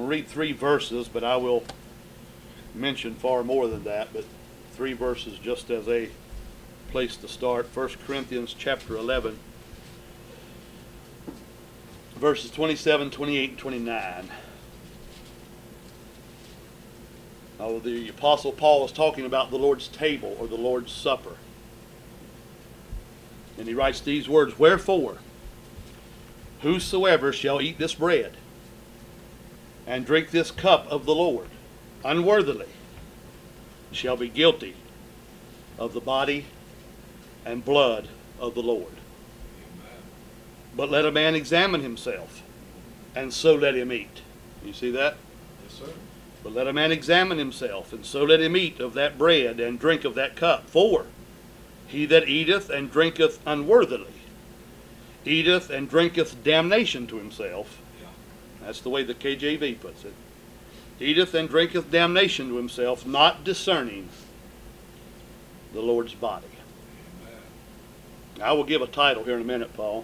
read 3 verses, but I will mention far more than that. But 3 verses just as a place to start. 1 Corinthians chapter 11, verses 27, 28, and 29. Now, the Apostle Paul is talking about the Lord's table or the Lord's supper. And he writes these words, "Wherefore, whosoever shall eat this bread and drink this cup of the Lord unworthily shall be guilty of the body and blood of the Lord. Amen. But let a man examine himself, and so let him eat." You see that? Yes, sir. "But let a man examine himself, and so let him eat of that bread and drink of that cup. For he that eateth and drinketh unworthily eateth and drinketh damnation to himself." Yeah. That's the way the KJV puts it. "Eateth and drinketh damnation to himself, not discerning the Lord's body." Amen. I will give a title here in a minute, Paul.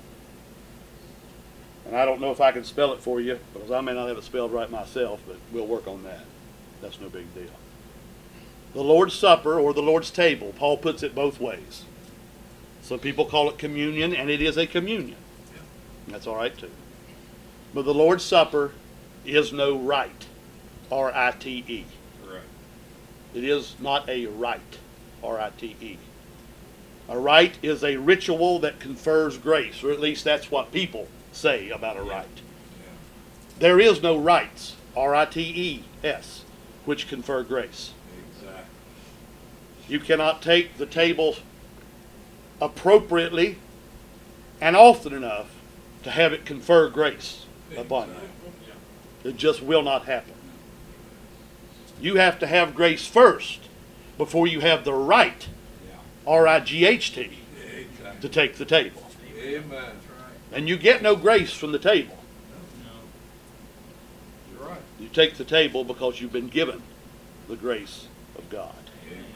And I don't know if I can spell it for you, because I may not have it spelled right myself, but we'll work on that. That's no big deal. The Lord's Supper, or the Lord's table, Paul puts it both ways. Some people call it communion, and it is a communion. Yeah. That's all right too. But the Lord's Supper is no rite, R-I-T-E. Correct. It is not a rite, R-I-T-E. A rite is a ritual that confers grace, or at least that's what people say about a rite. Yeah. There is no rites, R-I-T-E-S, which confer grace. Exactly. You cannot take the table appropriately and often enough to have it confer grace upon you. Yeah. It just will not happen. You have to have grace first before you have the right, Yeah. R-I-G-H-T, Exactly. to take the table. Amen. And you get no grace from the table. No. You're right. You take the table because you've been given the grace of God. Amen.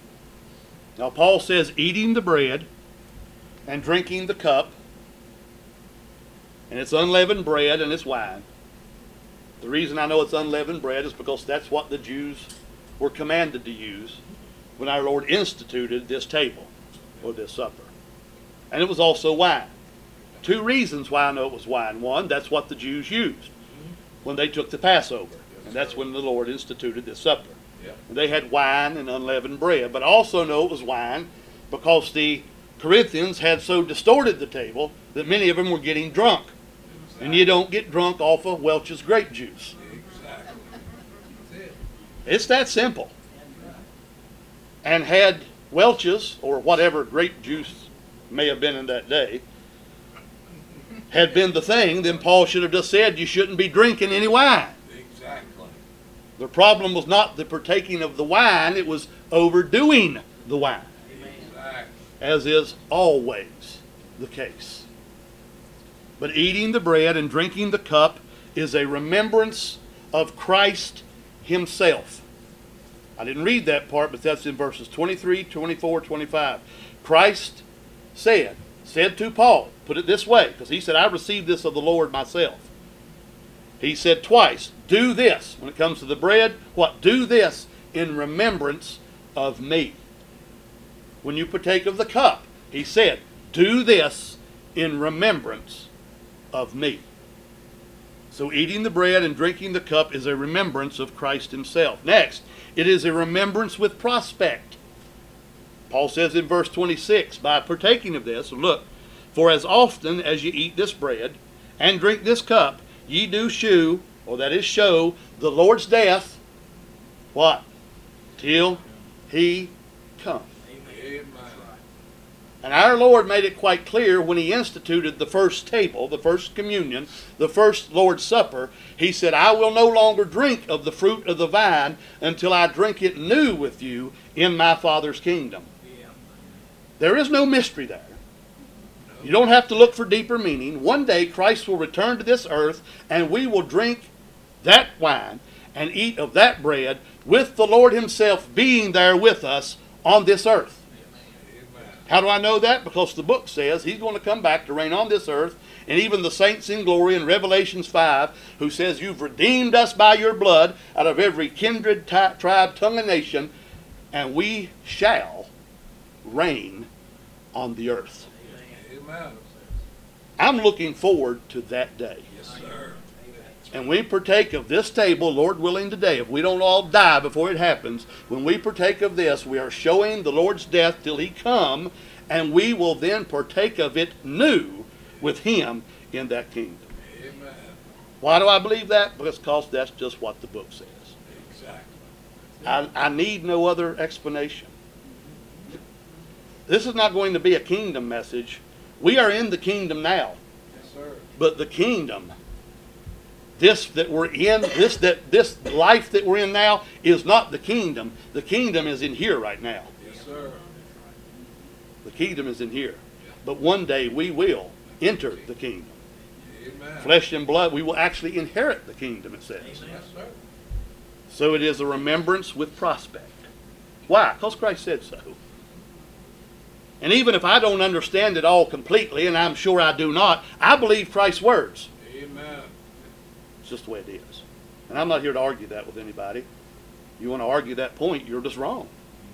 Now Paul says eating the bread and drinking the cup, and it's unleavened bread and it's wine. The reason I know it's unleavened bread is because that's what the Jews were commanded to use when our Lord instituted this table or this supper. And it was also wine. 2 reasons why I know it was wine. One, that's what the Jews used when they took the Passover. And that's when the Lord instituted this supper. Yeah. They had wine and unleavened bread. But I also know it was wine because the Corinthians had so distorted the table that many of them were getting drunk. Exactly. And you don't get drunk off of Welch's grape juice. Exactly. That's it. It's that simple. And had Welch's, or whatever grape juice may have been in that day, had been the thing, then Paul should have just said you shouldn't be drinking any wine. Exactly. The problem was not the partaking of the wine, it was overdoing the wine, Exactly. as is always the case. But eating the bread and drinking the cup is a remembrance of Christ himself. I didn't read that part, but that's in verses 23, 24, 25. Christ said to Paul, put it this way, because he said, "I received this of the Lord myself." He said twice, "Do this." When it comes to the bread, what? "Do this in remembrance of me." When you partake of the cup, he said, "Do this in remembrance of me." So eating the bread and drinking the cup is a remembrance of Christ himself. Next, it is a remembrance with prospect. Paul says in verse 26, by partaking of this, look, "For as often as ye eat this bread and drink this cup, ye do shew," or that is show, "the Lord's death," what? "Till he come." Amen. And our Lord made it quite clear when he instituted the first table, the first communion, the first Lord's Supper. He said, "I will no longer drink of the fruit of the vine until I drink it new with you in my Father's kingdom." There is no mystery there. You don't have to look for deeper meaning. One day Christ will return to this earth and we will drink that wine and eat of that bread with the Lord himself being there with us on this earth. Amen. How do I know that? Because the book says he's going to come back to reign on this earth and even the saints in glory in Revelations 5, who says, you've redeemed us by your blood out of every kindred, tribe, tongue, and nation, and we shall reign on the earth. Amen. I'm looking forward to that day. Yes, sir. And we partake of this table, Lord willing, today. If we don't all die before it happens, when we partake of this, we are showing the Lord's death till he come, and we will then partake of it new with him in that kingdom. Amen. Why do I believe that? Because that's just what the book says. Exactly. I need no other explanation. This is not going to be a kingdom message. We are in the kingdom now. Yes, sir. But the kingdom, this life that we're in now is not the kingdom. The kingdom is in here right now. Yes, sir. The kingdom is in here. But one day we will enter the kingdom. Amen. Flesh and blood, we will actually inherit the kingdom, it says. Yes, sir. So it is a remembrance with prospect. Why? Because Christ said so. And even if I don't understand it all completely, and I'm sure I do not, I believe Christ's words. Amen. It's just the way it is. And I'm not here to argue that with anybody. You want to argue that point, you're just wrong.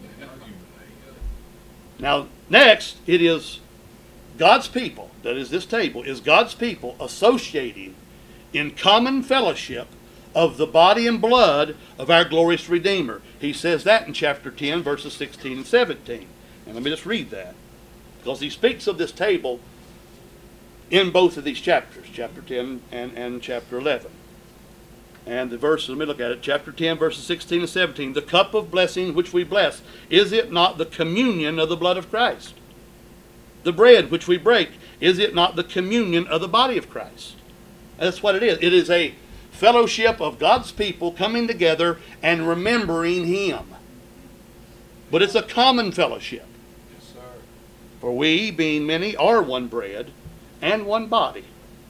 Now, next, it is God's people, that is this table, is God's people associating in common fellowship of the body and blood of our glorious Redeemer. He says that in chapter 10, verses 16 and 17. And let me just read that, because he speaks of this table in both of these chapters, chapter 10 and chapter 11. And the verses, let me look at it, chapter 10, verses 16 and 17. The cup of blessing which we bless, is it not the communion of the blood of Christ? The bread which we break, is it not the communion of the body of Christ? And that's what it is. It is a fellowship of God's people coming together and remembering him. But it's a common fellowship. Yes, sir. For we, being many, are one bread and one body.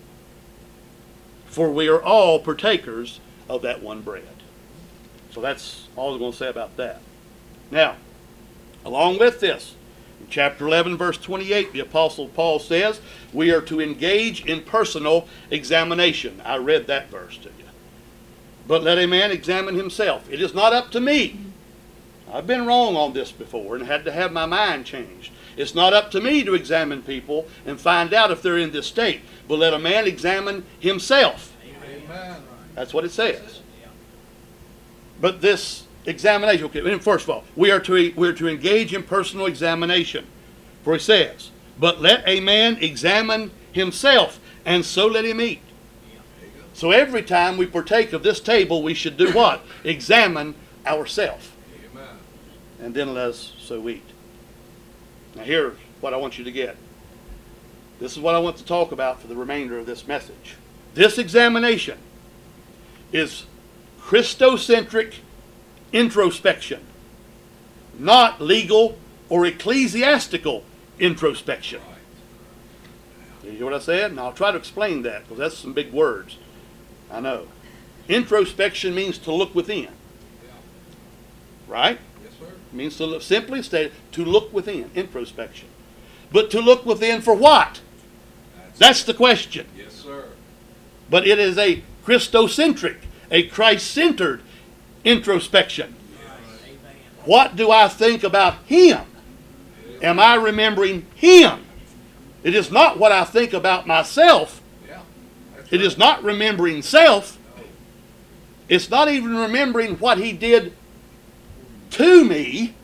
For we are all partakers of that one bread. So that's all I was going to say about that. Now, along with this, in chapter 11, verse 28, the Apostle Paul says, we are to engage in personal examination. I read that verse to you. But let a man examine himself. It is not up to me. I've been wrong on this before and had to have my mind changed. It's not up to me to examine people and find out if they're in this state. But let a man examine himself. Amen. That's what it says. But this examination, okay, first of all, we're to engage in personal examination. For he says, but let a man examine himself, and so let him eat. So every time we partake of this table, we should do what? Examine ourselves. Amen. And then let us so eat. Now here's what I want you to get. This is what I want to talk about for the remainder of this message. This examination is Christocentric introspection, not legal or ecclesiastical introspection. Did you hear what I said? And I'll try to explain that, because that's some big words. I know. Introspection means to look within. Right? Yes, sir. It means to look, simply stated, to look within. Introspection. But to look within for what? That's the question. Yes, sir. But it is a Christocentric, a Christ-centered introspection. What do I think about him? Am I remembering him? It is not what I think about myself. Yeah. It is not remembering self. It's not even remembering what he did to me.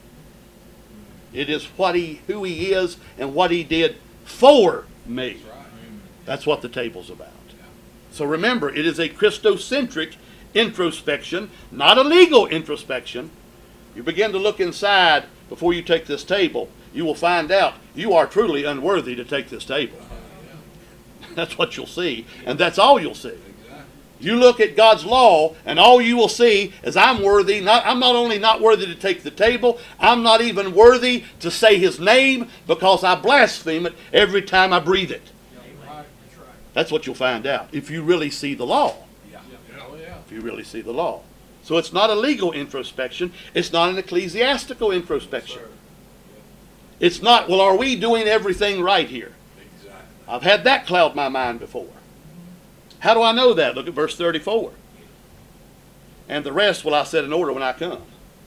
It is who he is and what he did for me. That's right. That's what the table's about. So remember, it is a Christocentric introspection, not a legal introspection. You begin to look inside before you take this table, you will find out you are truly unworthy to take this table. That's what you'll see, and that's all you'll see. You look at God's law, and all you will see is I'm worthy. I'm not only not worthy to take the table, I'm not even worthy to say his name, because I blaspheme it every time I breathe it. That's what you'll find out if you really see the law. Yeah. Oh, yeah. If you really see the law. So it's not a legal introspection. It's not an ecclesiastical introspection. Sir. It's not, well, are we doing everything right here? Exactly. I've had that cloud my mind before. How do I know that? Look at verse 34. And the rest will I set in order when I come.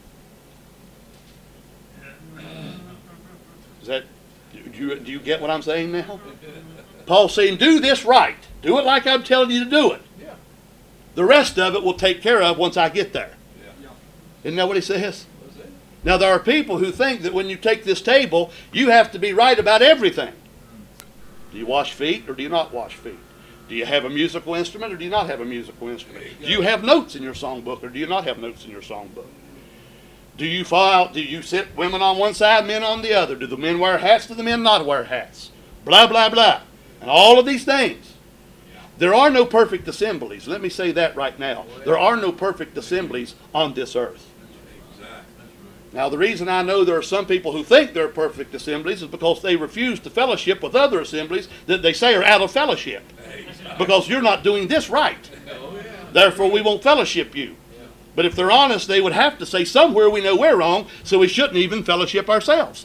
Is that, do you get what I'm saying now? Paul's saying, do this right. Do it like I'm telling you to do it. Yeah. The rest of it we'll take care of once I get there. Yeah. Isn't that what he says? What's it? Now there are people who think that when you take this table, you have to be right about everything. Do you wash feet or do you not wash feet? Do you have a musical instrument or do you not have a musical instrument? Do you have notes in your songbook or do you not have notes in your songbook? Do you file? Do you sit women on one side, men on the other? Do the men wear hats? Do the men not wear hats? Blah, blah, blah. And all of these things. There are no perfect assemblies. Let me say that right now. There are no perfect assemblies on this earth. Now, the reason I know there are some people who think they're perfect assemblies is because they refuse to fellowship with other assemblies that they say are out of fellowship. Because you're not doing this right. Therefore, we won't fellowship you. But if they're honest, they would have to say somewhere we know we're wrong, so we shouldn't even fellowship ourselves.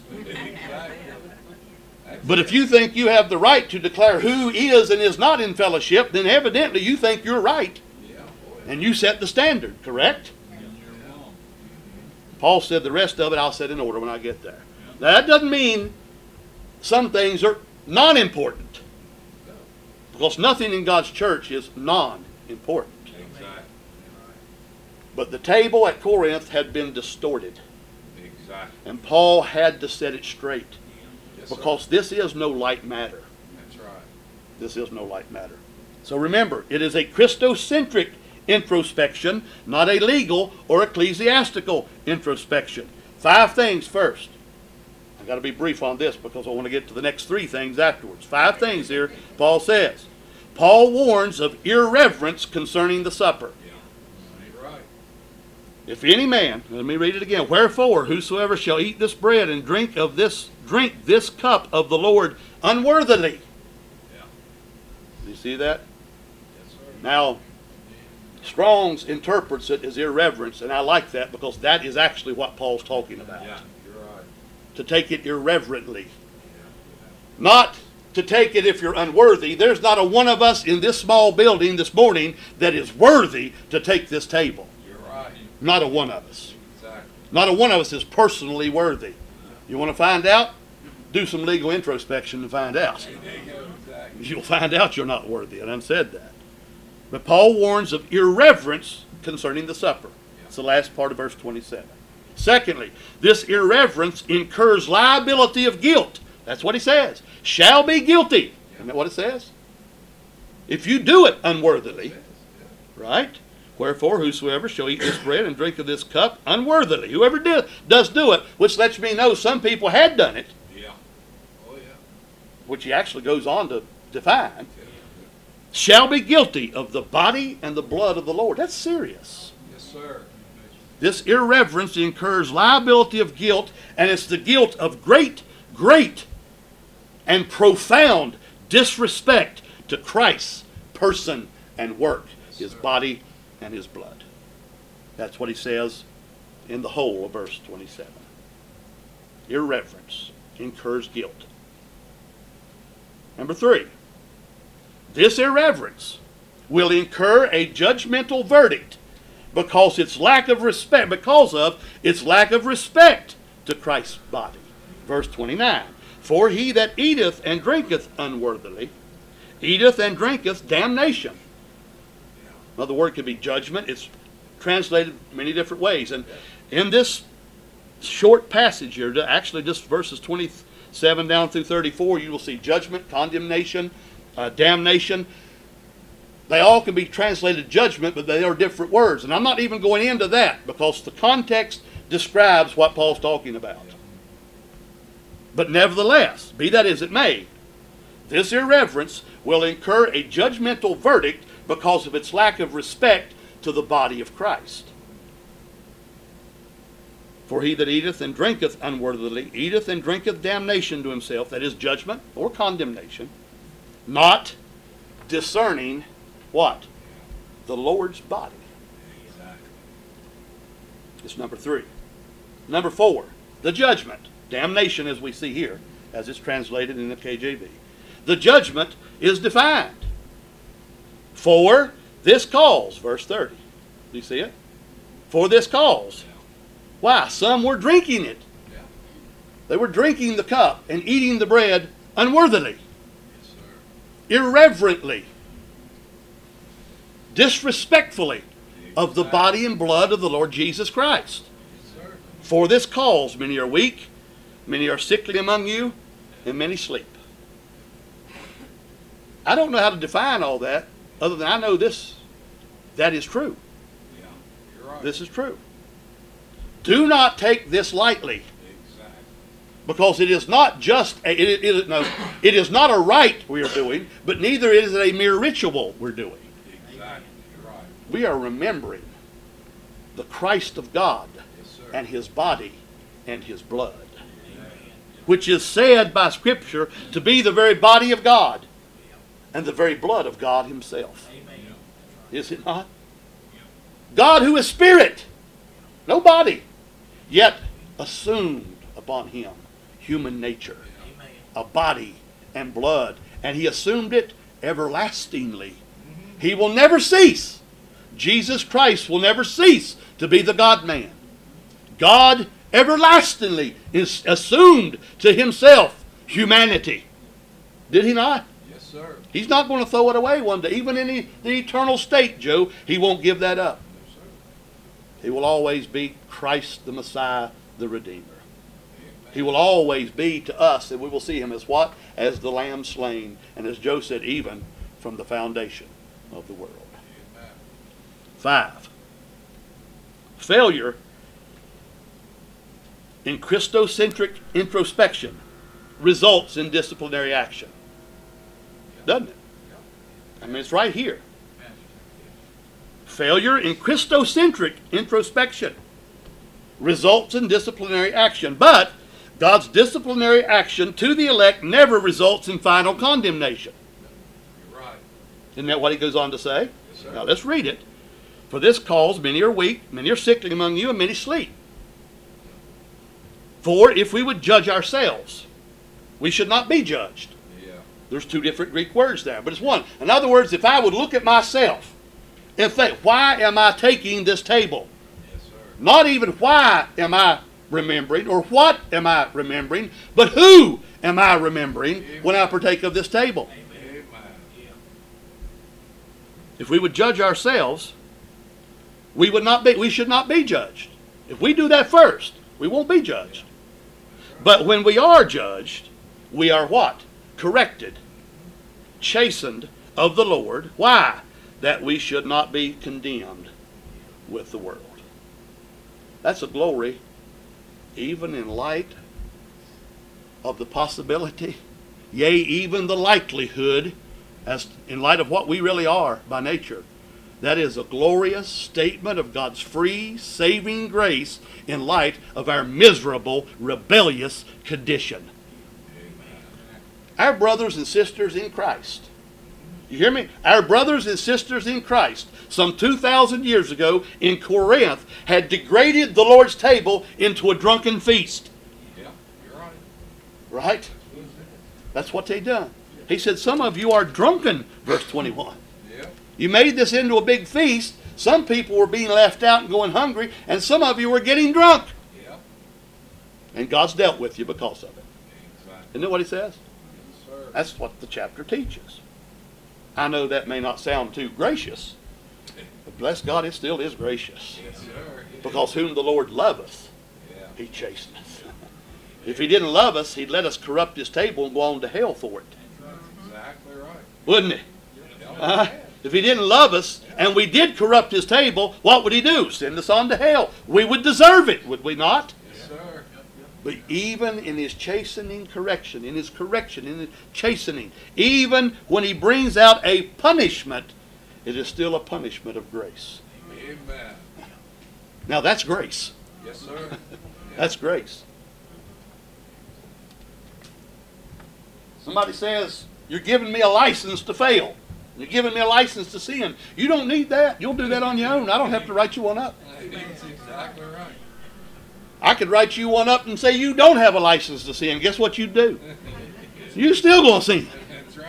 But if you think you have the right to declare who is and is not in fellowship, then evidently you think you're right. And you set the standard, correct? Paul said the rest of it I'll set in order when I get there. Now that doesn't mean some things are non-important. Because nothing in God's church is non-important. But the table at Corinth had been distorted. And Paul had to set it straight. Because this is no light matter. That's right. This is no light matter. So remember, it is a Christocentric introspection, not a legal or ecclesiastical introspection. 5 things first. I've got to be brief on this because I want to get to the next 3 things afterwards. 5 things here, Paul says. Paul warns of irreverence concerning the supper. Right. If any man, let me read it again. Wherefore, whosoever shall eat this bread and drink this cup of the Lord unworthily. Yeah. Do you see that? Yes, sir. Now, Strong's interprets it as irreverence, and I like that because that is actually what Paul's talking about. Yeah, you're right. To take it irreverently. Not to take it if you're unworthy. There's not a one of us in this small building this morning that is worthy to take this table. You're right. Not a one of us. Exactly. Not a one of us is personally worthy. You want to find out? Do some legal introspection and find out. Exactly. You'll find out you're not worthy. I done said that. But Paul warns of irreverence concerning the supper. It's the last part of verse 27. Secondly, this irreverence incurs liability of guilt. That's what he says. Shall be guilty. Isn't that what it says? If you do it unworthily, right? Wherefore, whosoever shall eat this bread and drink of this cup unworthily. Whoever does do it, which lets me know some people had done it. Yeah. Oh, yeah. Which he actually goes on to define. Shall be guilty of the body and the blood of the Lord. That's serious. Yes, sir. This irreverence incurs liability of guilt, and it's the guilt of great and profound disrespect to Christ's person and work, his body and his blood. That's what he says in the whole of verse 27. Irreverence incurs guilt. Number 3, this irreverence will incur a judgmental verdict because of its lack of respect to Christ's body. Verse 29. For he that eateth and drinketh unworthily, eateth and drinketh damnation. Another word could be judgment. It's translated many different ways. And in this short passage here, actually just verses 27 down through 34, you will see judgment, condemnation, damnation. They all can be translated judgment, but they are different words. And I'm not even going into that because the context describes what Paul's talking about. But nevertheless, be that as it may, this irreverence will incur a judgmental verdict because of its lack of respect to the body of Christ. For he that eateth and drinketh unworthily eateth and drinketh damnation to himself, that is judgment or condemnation, not discerning what? The Lord's body. It's number 3. Number 4, the judgment. Damnation, as we see here, as it's translated in the KJV. the judgment is defined. For this cause, verse 30. Do you see it? For this cause. Why? Some were drinking it. Yeah. They were drinking the cup and eating the bread unworthily, Yes, sir. irreverently, disrespectfully of the body and blood of the Lord Jesus Christ. Yes, sir. For this cause many are weak, many are sickly among you, and many sleep. I don't know how to define all that, other than I know this. That is true. Yeah. You're right. This is true. Do not take this lightly, Exactly. because it is not just it is not a rite we are doing, but neither is it a mere ritual we're doing. Exactly. You're right. We are remembering the Christ of God Yes, sir. and his body and his blood, Amen. which is said by Scripture to be the very body of God and the very blood of God himself. Is it not? God, who is spirit, no body, yet assumed upon him human nature, a body and blood, and he assumed it everlastingly. He will never cease. Jesus Christ will never cease to be the God-man. God everlastingly is assumed to himself humanity. Did he not? Yes, sir. He's not going to throw it away one day. Even in the eternal state, Joe, he won't give that up. No, sir. He will always be Christ the Messiah, the Redeemer. Amen. He will always be to us, and we will see him as what? As the Lamb slain. And as Joe said, even from the foundation of the world. Amen. 5. Failure in Christocentric introspection results in disciplinary action. Doesn't it? I mean, it's right here. Failure in Christocentric introspection results in disciplinary action. But God's disciplinary action to the elect never results in final condemnation. You're right. Isn't that what he goes on to say? Yes, sir. Now let's read it. For this cause many are weak, many are sickly among you, and many sleep. For if we would judge ourselves, we should not be judged. Yeah. There's two different Greek words there, but it's one. In other words, if I would look at myself and think, why am I taking this table? Yes, sir. Not even why am I remembering or what am I remembering, but who am I remembering when I partake of this table? Amen. If we would judge ourselves, we should not be judged. If we do that first, we won't be judged. But when we are judged, we are what? Corrected, chastened of the Lord. Why? That we should not be condemned with the world. That's a glory, even in light of the possibility, yea, even the likelihood, as in light of what we really are by nature. That is a glorious statement of God's free, saving grace in light of our miserable, rebellious condition. Our brothers and sisters in Christ, you hear me? Our brothers and sisters in Christ, some 2,000 years ago in Corinth, had degraded the Lord's table into a drunken feast. Yeah. You're right. Right? That's what they done. He said, some of you are drunken, verse 21. Yeah. You made this into a big feast. Some people were being left out and going hungry, and some of you were getting drunk. Yeah. And God's dealt with you because of it. Exactly. Isn't that what he says? Yes, sir. That's what the chapter teaches. I know that may not sound too gracious, but bless God, it still is gracious. Yes, sir. Because whom the Lord loveth, Yeah. he chasteneth. If he didn't love us, he'd let us corrupt his table and go on to hell for it. That's exactly right. Wouldn't he? Yeah. If he didn't love us and we did corrupt his table, what would he do? Send us on to hell. We would deserve it, would we not? Yes, sir. But even in his chastening correction, in his chastening, even when he brings out a punishment, it is still a punishment of grace. Amen. Now that's grace. Yes, sir. Yeah. That's grace. Somebody says, you're giving me a license to fail. You're giving me a license to sin. You don't need that. You'll do that on your own. I don't have to write you one up. That's exactly right. I could write you one up and say you don't have a license to sin. Guess what you'd do? You're still going to sin. That's right.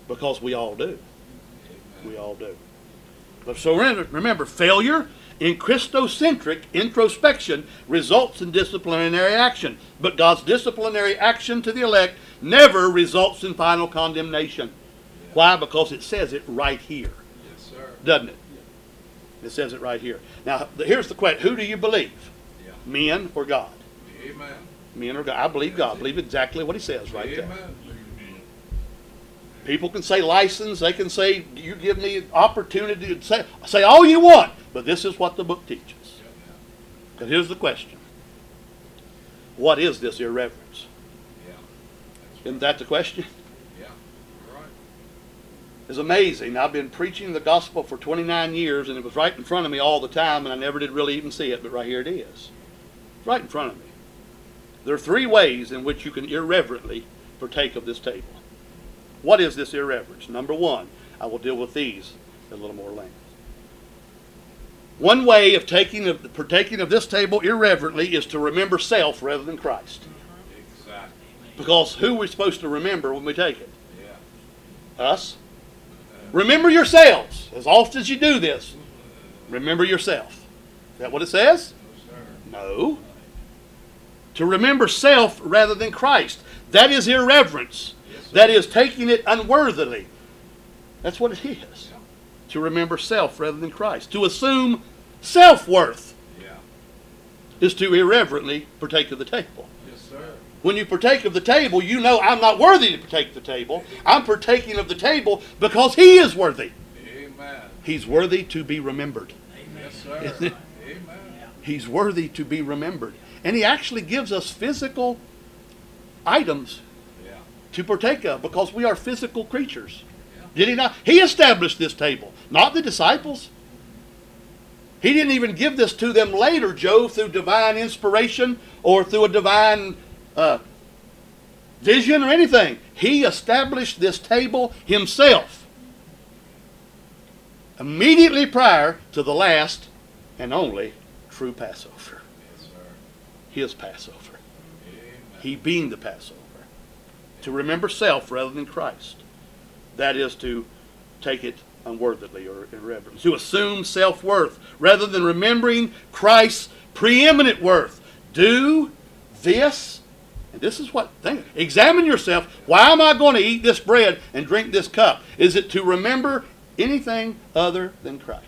Because we all do. Amen. We all do. But so remember, failure in Christocentric introspection results in disciplinary action. But God's disciplinary action to the elect never results in final condemnation. Yeah. Why? Because it says it right here, Yes, sir. doesn't it? It says it right here. Now, here's the question. Who do you believe? Yeah. Men or God? Amen. Men or God? I believe God. I believe exactly what he says right there. Amen. People can say license. They can say, you give me opportunity to say all you want. But this is what the book teaches. But here's the question. What is this irreverence? Yeah. Isn't that the question? Yeah. You're right. It's amazing. I've been preaching the gospel for 29 years, and it was right in front of me all the time, and I never did really even see it, but right here it is. Right in front of me. There are 3 ways in which you can irreverently partake of this table. What is this irreverence? Number 1, I will deal with these a little more length. One way of partaking of this table irreverently is to remember self rather than Christ. Exactly. Because who are we supposed to remember when we take it? Yeah. Us. Remember yourselves. As often as you do this, remember yourself. Is that what it says? No, sir. No. To remember self rather than Christ. That is irreverence. Yes, sir. That is taking it unworthily. That's what it is. Yeah. To remember self rather than Christ. To assume self-worth Yeah. is to irreverently partake of the table. Yes, sir. When you partake of the table, you know I'm not worthy to partake of the table. I'm partaking of the table because He is worthy. Amen. He's worthy to be remembered. Yes, sir. Isn't it? Amen. He's worthy to be remembered. And He actually gives us physical items Yeah. to partake of because we are physical creatures. Yeah. Did He not? He established this table, not the disciples. He didn't even give this to them later, Joe, through divine inspiration or through a divine vision or anything. He established this table Himself immediately prior to the last and only true Passover. Yes, sir. His Passover. Amen. He being the Passover. To remember self rather than Christ. That is to take it unworthily or irreverently. To assume self-worth rather than remembering Christ's preeminent worth. Do this, and this is what, examine yourself. Why am I going to eat this bread and drink this cup? Is it to remember anything other than Christ?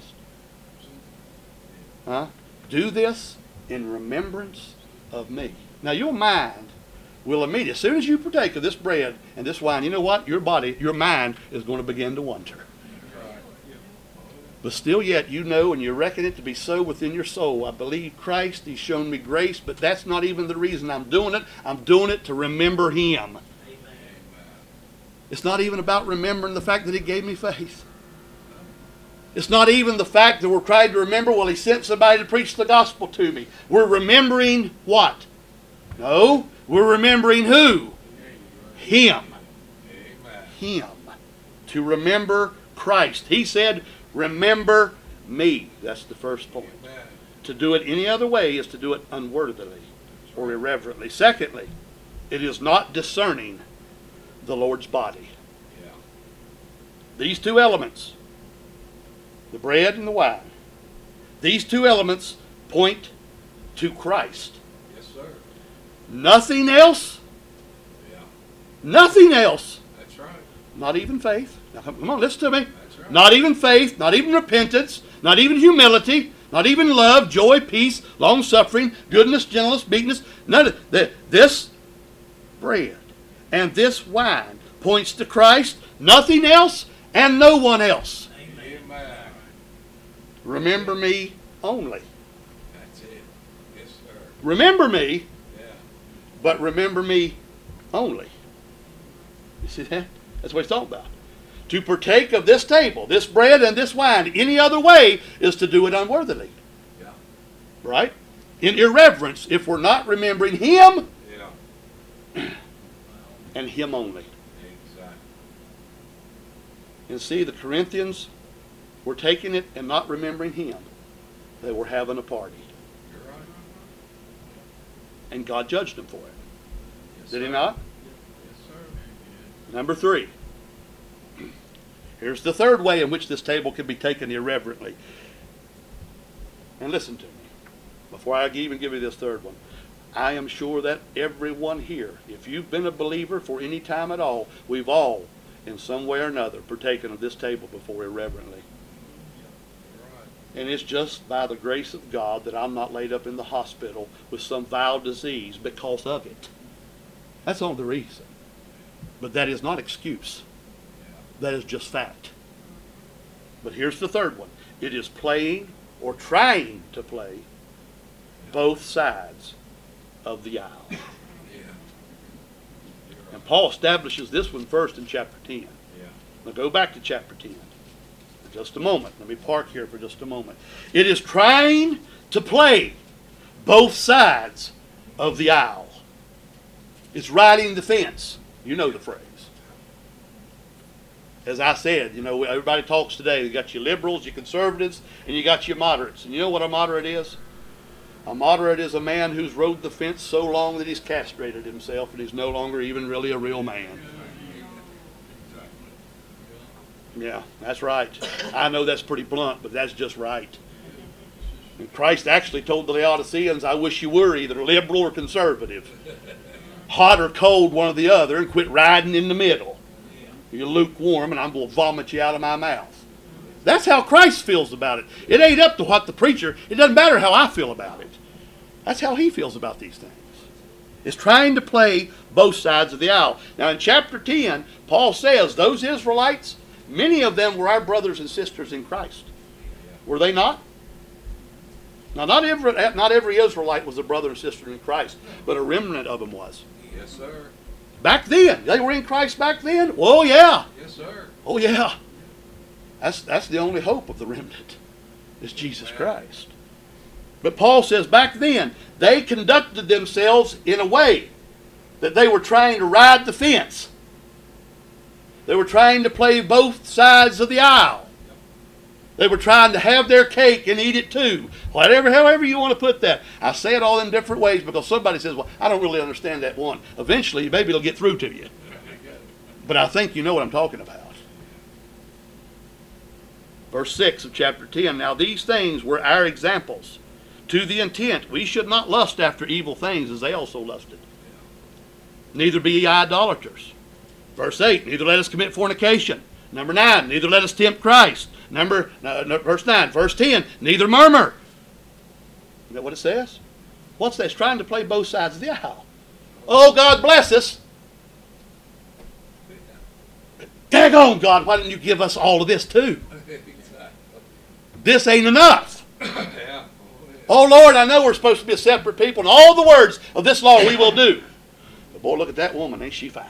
Huh? Do this in remembrance of me. Now your mind will immediately, as soon as you partake of this bread and this wine, you know what? Your body, your mind is going to begin to wonder. Right. But still yet you know and you reckon it to be so within your soul. I believe Christ, He's shown me grace, but that's not even the reason I'm doing it. I'm doing it to remember Him. Amen. It's not even about remembering the fact that He gave me faith. It's not even the fact that we're trying to remember, well, He sent somebody to preach the gospel to me. We're remembering what? No, we're remembering who? Him. Amen. Him. To remember Christ. He said, remember me. That's the first point. Amen. To do it any other way is to do it unworthily or irreverently. Secondly, it is not discerning the Lord's body. Yeah. These 2 elements, the bread and the wine, these 2 elements point to Christ. Yes, sir. Nothing else, Yeah. nothing else, That's right. not even faith. Now come on, listen to me. That's right. Not even faith, not even repentance, not even humility, not even love, joy, peace, long-suffering, goodness, gentleness, meekness. None of that. This bread and this wine points to Christ, nothing else, and no one else. Amen. Remember me only. That's it. Yes, sir. Remember me, Yeah. but remember me only. You see that? That's what he's talking about. To partake of this table, this bread and this wine, any other way is to do it unworthily. Yeah. Right? In irreverence, if we're not remembering Him Yeah. and Him only. Exactly. And see, the Corinthians were taking it and not remembering Him. They were having a party. You're right. And God judged them for it. Yes, Did He sir. not? Yes, sir. Number 3. Here's the third way in which this table can be taken irreverently. And listen to me, before I even give you this third one. I am sure that everyone here, if you've been a believer for any time at all, we've all, in some way or another, partaken of this table before irreverently. And it's just by the grace of God that I'm not laid up in the hospital with some vile disease because of it. That's all the reason. But that is not excuse. That is just fact. But here's the third one. It is playing or trying to play both sides of the aisle. And Paul establishes this one first in chapter 10. Now go back to chapter 10 for just a moment. Let me park here for just a moment. It is trying to play both sides of the aisle. It's riding the fence. You know the phrase. As I said, you know, everybody talks today. You got your liberals, your conservatives, and you got your moderates. And you know what a moderate is? A moderate is a man who's rode the fence so long that he's castrated himself and he's no longer even really a real man. Yeah, that's right. I know that's pretty blunt, but that's just right. And Christ actually told the Laodiceans, I wish you were either liberal or conservative. Hot or cold, one or the other, and quit riding in the middle. You're lukewarm and I'm going to vomit you out of my mouth. That's how Christ feels about it. It ain't up to what the preacher, it doesn't matter how I feel about it. That's how he feels about these things. It's trying to play both sides of the aisle. Now in chapter 10, Paul says those Israelites, many of them were our brothers and sisters in Christ. Were they not? Now not every Israelite was a brother and sister in Christ, but a remnant of them was. Yes, sir. Back then. They were in Christ back then? Oh yeah. Yes, sir. Oh yeah. That's the only hope of the remnant, is Jesus Christ. But Paul says back then, they conducted themselves in a way that they were trying to ride the fence. They were trying to play both sides of the aisle. They were trying to have their cake and eat it too. However you want to put that. I say it all in different ways because somebody says, well, I don't really understand that one. Eventually, maybe it'll get through to you. But I think you know what I'm talking about. Verse 6 of chapter 10. Now these things were our examples, to the intent we should not lust after evil things as they also lusted. Neither be ye idolaters. Verse 8. Neither let us commit fornication. Number 9. Neither let us tempt Christ. Verse 9. Verse 10. Neither murmur. Isn't that what it says? What's that? It's trying to play both sides of the aisle. Oh, God bless us. Daggone, God, why didn't you give us all of this too? This ain't enough. Yeah. Oh, Lord, I know we're supposed to be a separate people, and all the words of this law we will do. But boy, look at that woman. Ain't she fine?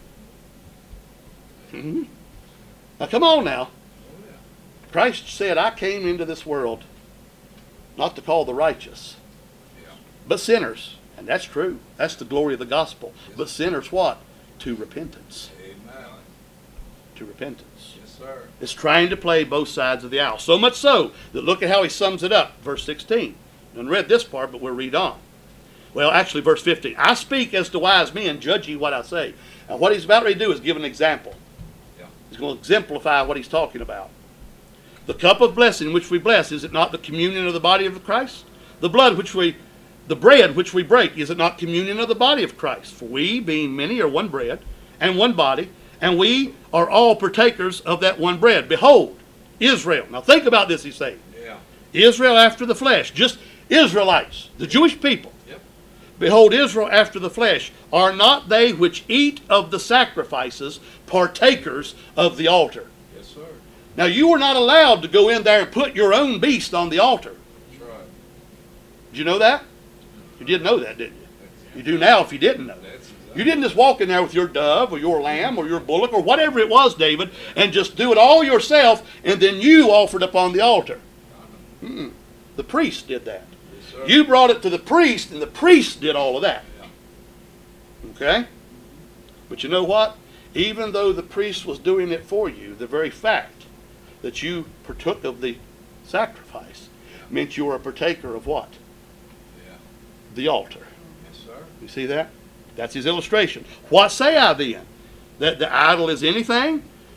Mm-hmm. Now, come on now. Christ said, I came into this world not to call the righteous, but sinners. And that's true. That's the glory of the gospel. But sinners what? To repentance. Amen. To repentance. Yes, sir. It's trying to play both sides of the aisle. So much so that look at how he sums it up. Verse 16. I haven't read this part, but we'll read on. Well, actually, verse 15. I speak as to wise men, judge ye what I say. And what he's about to do is give an example. Yeah. He's going to exemplify what he's talking about. The cup of blessing which we bless, is it not the communion of the body of Christ? The bread which we break, is it not communion of the body of Christ? For we, being many, are one bread and one body, and we are all partakers of that one bread. Behold, Israel. Now think about this, he's saying. Yeah. Israel after the flesh. Just Israelites, the Jewish people. Yep. Behold, Israel after the flesh. Are not they which eat of the sacrifices partakers of the altar? Yes, sir. Now you were not allowed to go in there and put your own beast on the altar. That's right. Did you know that? You didn't know that, didn't you? You do now if you didn't know. That's exactly. You didn't just walk in there with your dove or your lamb or your bullock or whatever it was, David, and just do it all yourself and then you offered upon the altar. Mm-mm. The priest did that. Yes, sir. You brought it to the priest and the priest did all of that. Okay? But you know what? Even though the priest was doing it for you, the very fact that you partook of the sacrifice meant you were a partaker of what? Yeah. The altar. Yes, sir. You see that? That's his illustration. What say I then? That the idol is anything?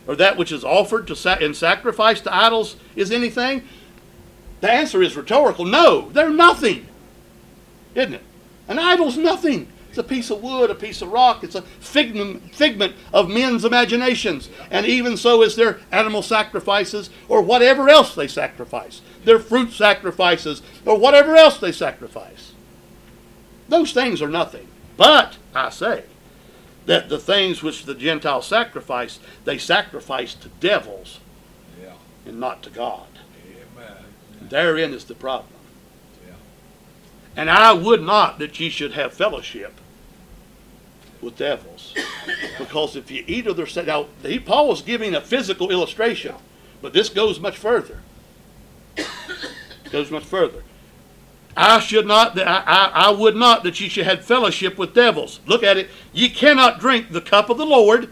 or that which is offered in sacrifice to idols is anything? The answer is rhetorical. No, they're nothing. Isn't it? An idol's nothing. It's a piece of wood, a piece of rock. It's a figment of men's imaginations. And even so is their animal sacrifices or whatever else they sacrifice. Their fruit sacrifices or whatever else they sacrifice. Those things are nothing. But, I say, that the things which the Gentiles sacrifice, they sacrifice to devils and not to God. Amen. Therein is the problem. Yeah. And I would not that ye should have fellowship with devils. Because if you eat of their... Now, Paul was giving a physical illustration, but this goes much further. It goes much further. I would not that ye should have fellowship with devils. Look at it. Ye cannot drink the cup of the Lord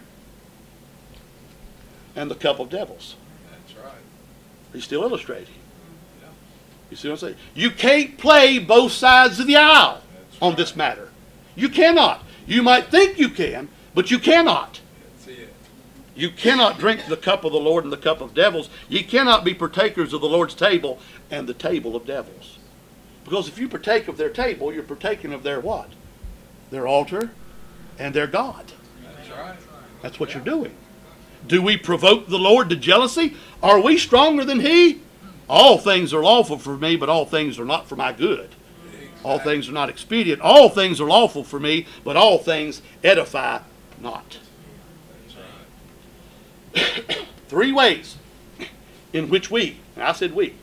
and the cup of devils. That's right. He's still illustrating. Yeah. You see what I'm saying? You can't play both sides of the aisle on this matter. You cannot. You might think you can, but you cannot. That's it. You cannot drink the cup of the Lord and the cup of devils. Ye cannot be partakers of the Lord's table and the table of devils. Because if you partake of their table, you're partaking of their what? Their altar and their God. That's right. That's what you're doing. Do we provoke the Lord to jealousy? Are we stronger than He? All things are lawful for me, but all things are not for my good. All things are not expedient. All things are lawful for me, but all things edify not. That's right. 3 ways in which we, and I said we.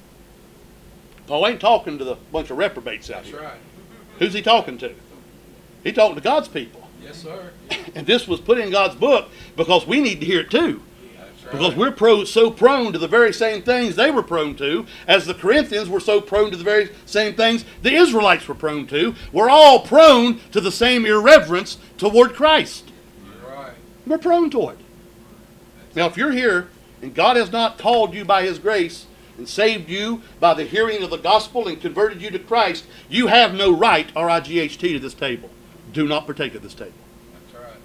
Paul ain't talking to the bunch of reprobates out That's here. right. Who's he talking to? He's talking to God's people. Yes, sir. And this was put in God's book because we need to hear it too. That's right. Because we're so prone to the very same things they were prone to, as the Corinthians were so prone to the very same things the Israelites were prone to. We're all prone to the same irreverence toward Christ. You're right. We're prone toward it. Now, if you're here and God has not called you by His grace and saved you by the hearing of the gospel and converted you to Christ, you have no right, R-I-G-H-T, to this table. Do not partake of this table. That's right.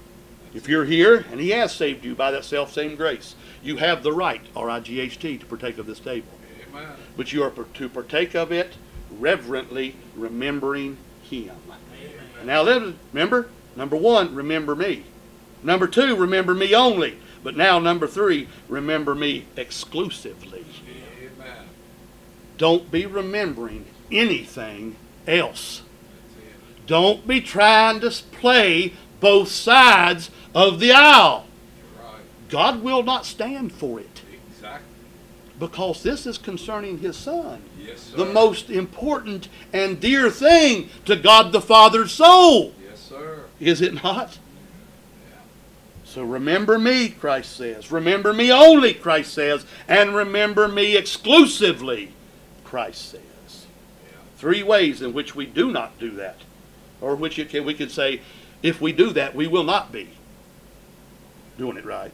If you're here and He has saved you by that self-same grace, you have the right, R-I-G-H-T, to partake of this table. Amen. But you are to partake of it reverently, remembering Him. And now remember, number 1, remember me. Number 2, remember me only. But now number 3, remember me exclusively. Amen. Don't be remembering anything else. That's it. Don't be trying to play both sides of the aisle. You're right. God will not stand for it. Exactly. Because this is concerning His Son. Yes, sir. The most important and dear thing to God the Father's soul. Yes, sir. Is it not? Yeah. So remember me, Christ says. Remember me only, Christ says. And remember me exclusively, Christ says. Yeah. 3 ways in which we do not do that. Or which we could say, if we do that, we will not be doing it right.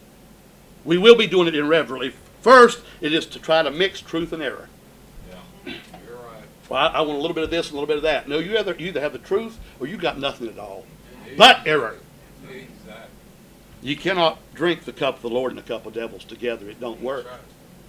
We will be doing it irreverently. First, it is to try to mix truth and error. Yeah. You're right. Well, I want a little bit of this and a little bit of that. No, you either have the truth or you got nothing at all. But error. Exactly. You cannot drink the cup of the Lord and the cup of devils together. It don't work. That's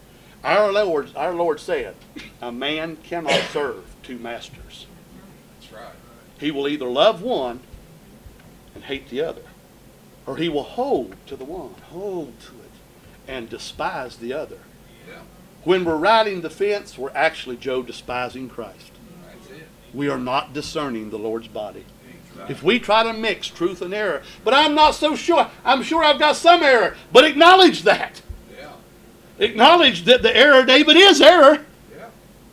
right. Our Lord said, a man cannot serve 2 masters. That's right. He will either love one and hate the other, or he will hold to the one, hold to it, and despise the other. Yeah. When we're riding the fence, we're actually, Joe, despising Christ. That's it. We are not discerning the Lord's body. Exactly. If we try to mix truth and error, but I'm not so sure. I'm sure I've got some error, but acknowledge that. Yeah. Acknowledge that the error, David, is error. Yeah.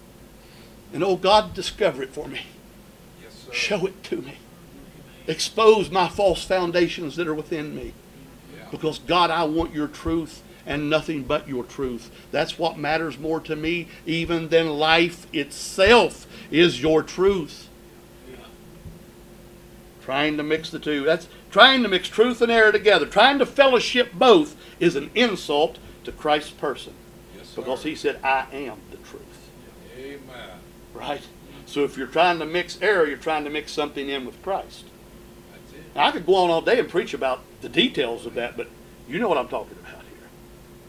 And oh God, discover it for me. Yes, sir. Show it to me. Expose my false foundations that are within me. Yeah. Because God, I want your truth and nothing but your truth. That's what matters more to me even than life itself is your truth. Trying to mix the two. That's trying to mix truth and error together. Trying to fellowship both is an insult to Christ's person. Yes, sir. Because He said, I am the truth. Amen. Right? So if you're trying to mix error, you're trying to mix something in with Christ. That's it. Now, I could go on all day and preach about the details of that, but you know what I'm talking about.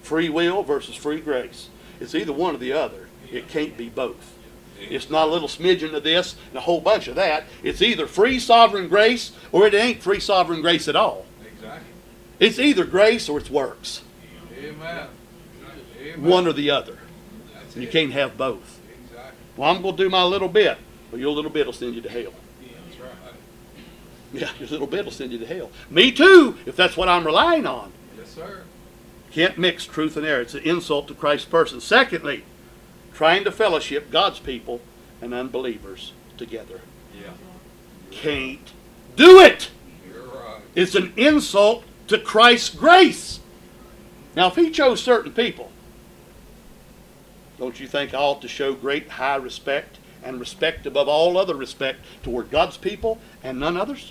Free will versus free grace. It's either one or the other. It can't be both. It's not a little smidgen of this and a whole bunch of that. It's either free sovereign grace or it ain't free sovereign grace at all. Exactly. It's either grace or it's works. Amen. Amen. One or the other. That's You it. can't have both. Exactly. Well, I'm going to do my little bit. Well, your little bit will send you to hell. That's right. Yeah, your little bit will send you to hell. Me too, if that's what I'm relying on. Yes, sir. Can't mix truth and error. It's an insult to Christ's person. Secondly, trying to fellowship God's people and unbelievers together. Yeah. Can't do it. You're right. It's an insult to Christ's grace. Now, if he chose certain people, don't you think I ought to show great high respect and respect above all other respect toward God's people and none others?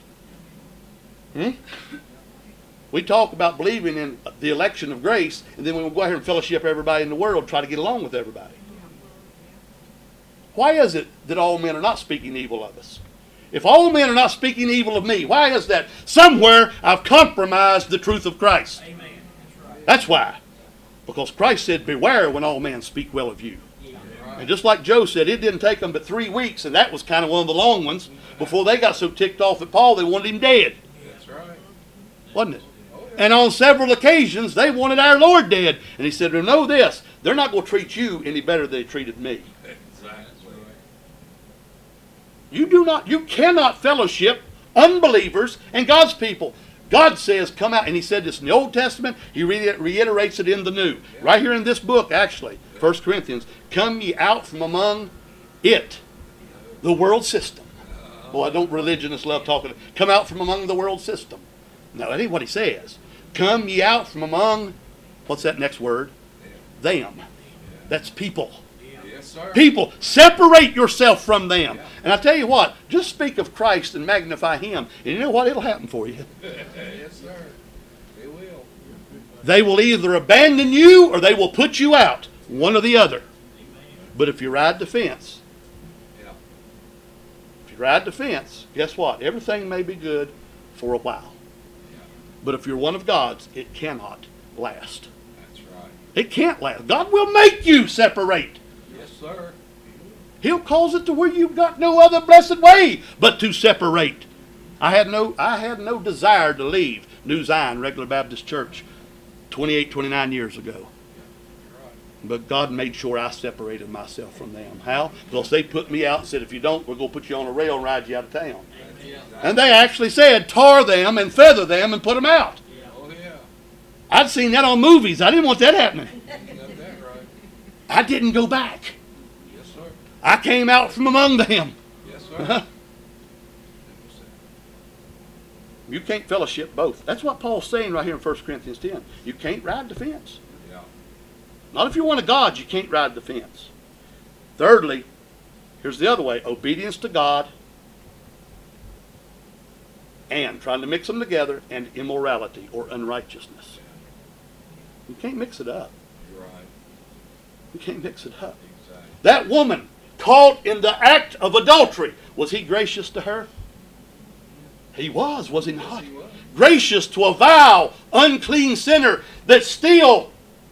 We talk about believing in the election of grace, and then we will go out here and fellowship everybody in the world, try to get along with everybody. Why is it that all men are not speaking evil of us? If all men are not speaking evil of me, why is that? Somewhere I've compromised the truth of Christ. Amen. That's right. That's why. Because Christ said, beware when all men speak well of you. And just like Joe said, it didn't take them but 3 weeks, and that was kind of one of the long ones, before they got so ticked off at Paul they wanted him dead. That's right. Wasn't it? Oh, yeah. And on several occasions, they wanted our Lord dead. And he said, well, know this, they're not going to treat you any better than they treated me. Exactly. You cannot fellowship unbelievers and God's people. God says, come out, and he said this in the Old Testament, he reiterates it in the New. Right here in this book, actually, 1 Corinthians, come ye out from among it, the world system. Boy, don't religionists love talking, come out from among the world system. No, that ain't what he says. Come ye out from among, what's that next word? Them. That's people. Yes, sir. People, separate yourself from them. And I tell you what, just speak of Christ and magnify him, and you know what? It'll happen for you. Yes, sir. They will. They will either abandon you or they will put you out, one or the other. But if you ride the fence, Yeah. guess what? Everything may be good for a while. But if you're one of God's, it cannot last. That's right. It can't last. God will make you separate. Yes, sir. He'll cause it to where you've got no other blessed way but to separate. I had no desire to leave New Zion Regular Baptist Church 28, 29 years ago. You're right. But God made sure I separated myself from them. How? Because they put me out and said, if you don't, we're going to put you on a rail and ride you out of town. And they actually said, tar them and feather them and put them out. Oh, yeah. I'd seen that on movies. I didn't want that happening. Got that right. I didn't go back. Yes, sir. I came out from among them. Yes, sir. You can't fellowship both. That's what Paul's saying right here in 1 Corinthians 10. You can't ride the fence. Yeah. Not if you're one of God, you can't ride the fence. Thirdly, here's the other way. Obedience to God and trying to mix them together, and immorality or unrighteousness. You can't mix it up. You're right. You can't mix it up. Exactly. That woman caught in the act of adultery, was he gracious to her? He was he not? Yes, he was. Gracious to a vile, unclean sinner that still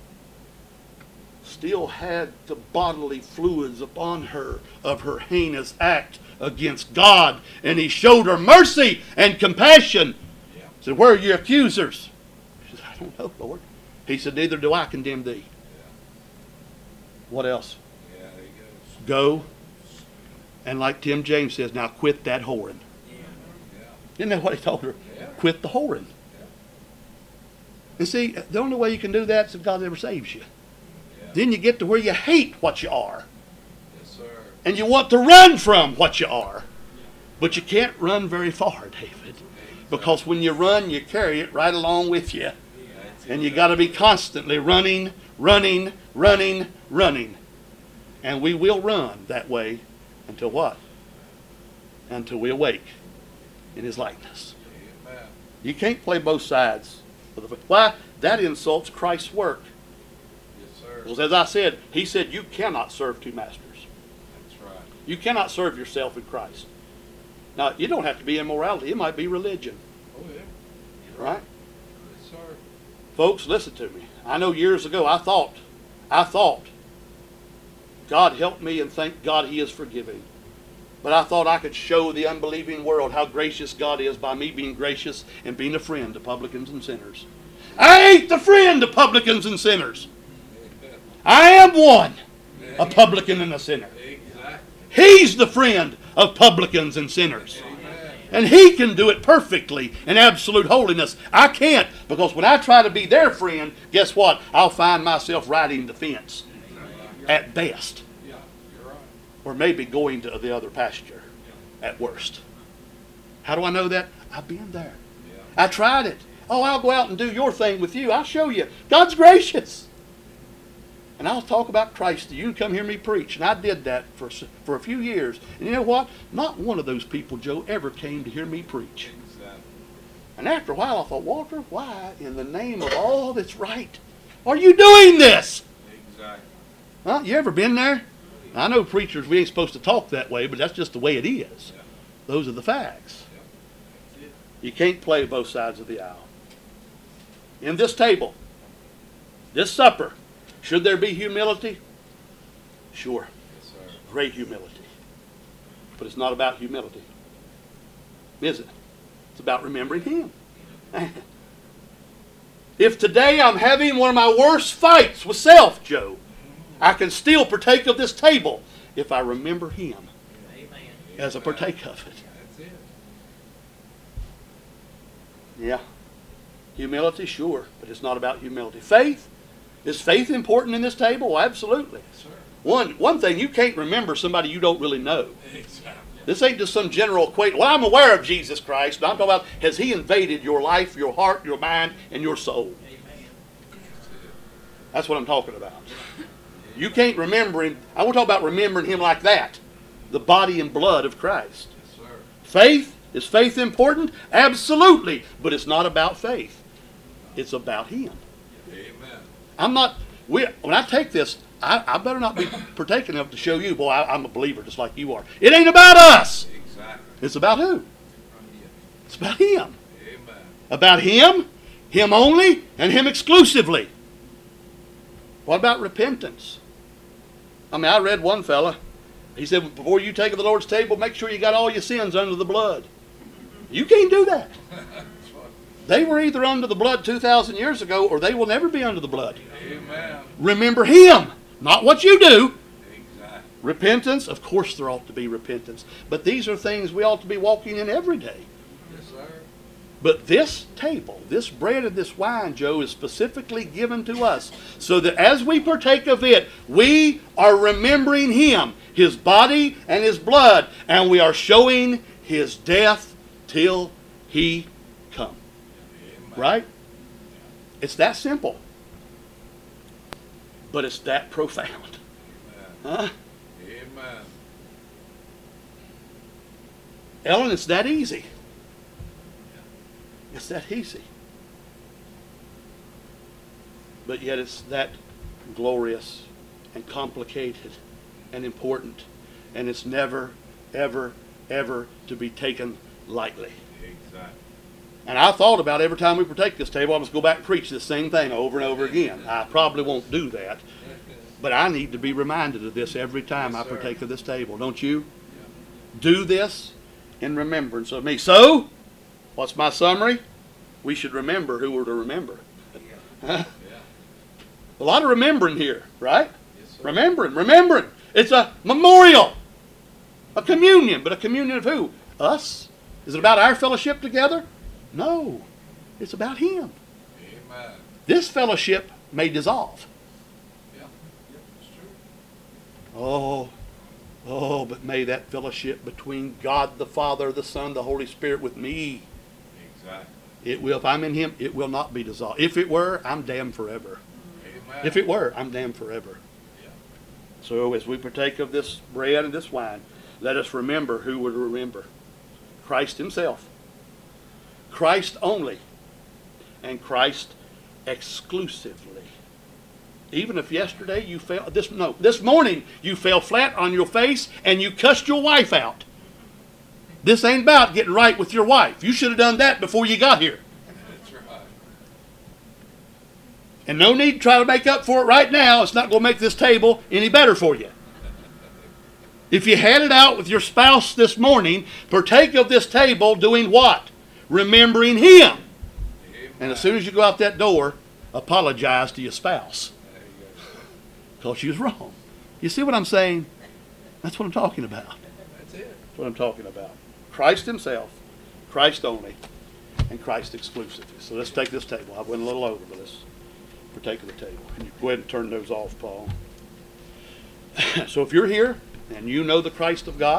had the bodily fluids upon her of her heinous act against God. And he showed her mercy and compassion. Yeah. He said, where are your accusers? She said, I don't know, Lord. He said, neither do I condemn thee. Yeah. What else? Yeah, there he goes. Go, and like Tim James says, now quit that whoring. Yeah. Isn't that what he told her? Yeah. Quit the whoring. Yeah. And see, the only way you can do that is if God ever saves you. Yeah. Then you get to where you hate what you are. Yes, sir. And you want to run from what you are. But you can't run very far, David. Because when you run, you carry it right along with you. That's And it. you got to be constantly running, running, running, running. And we will run that way until what? Until we awake in his likeness. Amen. You can't play both sides. Why? That insults Christ's work. Yes, sir. Because as I said, he said you cannot serve two masters. That's right. You cannot serve yourself in Christ. Now, you don't have to be immorality. It might be religion. Oh, yeah. Right? Yes, sir. Folks, listen to me. I know years ago I thought, God help me and thank God He is forgiving. But I thought I could show the unbelieving world how gracious God is by me being gracious and being a friend to publicans and sinners. I ain't the friend of publicans and sinners. I am one, a publican and a sinner. He's the friend of publicans and sinners. And He can do it perfectly in absolute holiness. I can't, because when I try to be their friend, guess what? I'll find myself riding the fence at best. Or maybe going to the other pasture at worst. How do I know that? I've been there. I tried it. Oh, I'll go out and do your thing with you. I'll show you. God's gracious. And I'll talk about Christ to you and come hear me preach. And I did that for a few years. And you know what? Not one of those people, Joe, ever came to hear me preach. And after a while I thought, Walter, why in the name of all that's right are you doing this? Huh? You ever been there? I know preachers, we ain't supposed to talk that way, but that's just the way it is. Those are the facts. You can't play both sides of the aisle. In this table, this supper, should there be humility? Sure. Great humility. But it's not about humility, is it? It's about remembering Him. If today I'm having one of my worst fights with self, Joe, I can still partake of this table if I remember Him as I partake of it. Yeah. Humility, sure, but it's not about humility. Faith? Is faith important in this table? Well, absolutely. One thing, you can't remember somebody you don't really know. This ain't just some general acquaintance. Well, I'm aware of Jesus Christ, but I'm talking about, has He invaded your life, your heart, your mind, and your soul? That's what I'm talking about. You can't remember Him. I want to talk about remembering Him like that. The body and blood of Christ. Faith? Is faith important? Absolutely. But it's not about faith. It's about Him. I'm not, when I take this, I better not be partaking of it to show you, boy, I'm a believer just like you are. It ain't about us. It's about who? It's about Him. About Him, Him only, and Him exclusively. What about repentance? I mean, I read one fella. He said, before you take of the Lord's table, make sure you got all your sins under the blood. You can't do that. They were either under the blood 2,000 years ago, or they will never be under the blood. Amen. Remember Him, not what you do. Exactly. Repentance, of course there ought to be repentance. But these are things we ought to be walking in every day. Yes, sir. But this table, this bread and this wine, Joe, is specifically given to us so that as we partake of it, we are remembering Him, His body and His blood, and we are showing His death till He come. Right? It's that simple. But it's that profound. Huh? Amen. Ellen, it's that easy. It's that easy. But yet it's that glorious and complicated and important. And it's never, ever, ever to be taken lightly. Exactly. And I thought about every time we partake this table, I must go back and preach this same thing over and over again. I probably won't do that. But I need to be reminded of this every time I partake of this table. Don't you? Do this in remembrance of me. So, what's my summary? We should remember who we're to remember. A lot of remembering here, right? Remembering. It's a memorial. A communion. But a communion of who? Us? Is it about our fellowship together? No. It's about Him. Amen. This fellowship may dissolve. Yeah. That's true. But may that fellowship between God the Father, the Son, the Holy Spirit with me. Exactly. It will, if I'm in Him, it will not be dissolved. If it were, I'm damned forever. Amen. If it were, I'm damned forever. Yeah. So as we partake of this bread and this wine, let us remember who we're to remember. Christ Himself. Christ only. And Christ exclusively. Even if yesterday you fell, this morning you fell flat on your face and you cussed your wife out. This ain't about getting right with your wife. You should have done that before you got here. That's right. And no need to try to make up for it right now. It's not going to make this table any better for you. If you had it out with your spouse this morning, partake of this table doing what? Remembering Him. And as soon as you go out that door, apologize to your spouse. Because she was wrong. You see what I'm saying? That's what I'm talking about. That's it. That's what I'm talking about. Christ Himself, Christ only, and Christ exclusively. So let's take this table. I went a little over, but let's partake of the table. Can you go ahead and turn those off, Paul? So if you're here and you know the Christ of God,